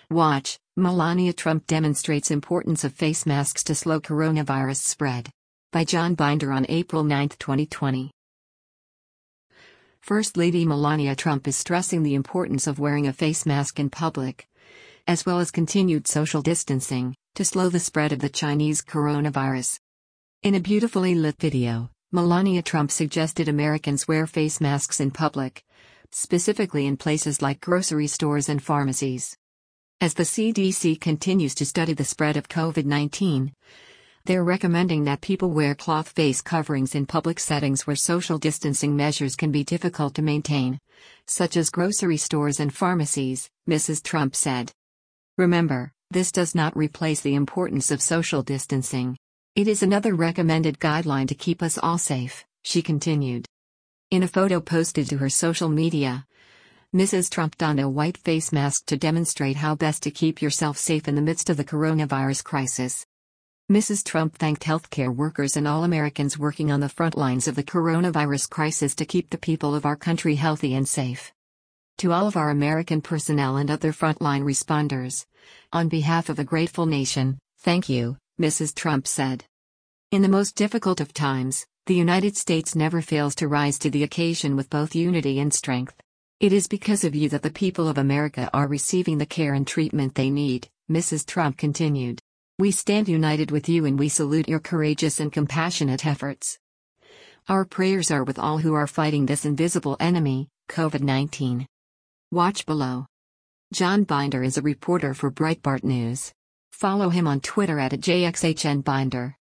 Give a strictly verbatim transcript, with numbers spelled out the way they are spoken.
Watch, Melania Trump demonstrates importance of face masks to slow coronavirus spread. By John Binder on April ninth, twenty twenty. First Lady Melania Trump is stressing the importance of wearing a face mask in public, as well as continued social distancing, to slow the spread of the Chinese coronavirus. In a beautifully lit video, Melania Trump suggested Americans wear face masks in public, specifically in places like grocery stores and pharmacies. As the C D C continues to study the spread of COVID nineteen, they're recommending that people wear cloth face coverings in public settings where social distancing measures can be difficult to maintain, such as grocery stores and pharmacies, Missus Trump said. Remember, this does not replace the importance of social distancing. It is another recommended guideline to keep us all safe, she continued. In a photo posted to her social media, Missus Trump donned a white face mask to demonstrate how best to keep yourself safe in the midst of the coronavirus crisis. Missus Trump thanked healthcare workers and all Americans working on the front lines of the coronavirus crisis to keep the people of our country healthy and safe. To all of our American personnel and other frontline responders, on behalf of a grateful nation, thank you, Missus Trump said. In the most difficult of times, the United States never fails to rise to the occasion with both unity and strength. It is because of you that the people of America are receiving the care and treatment they need, Missus Trump continued. We stand united with you and we salute your courageous and compassionate efforts. Our prayers are with all who are fighting this invisible enemy, COVID nineteen. Watch below. John Binder is a reporter for Breitbart News. Follow him on Twitter at J X H N Binder.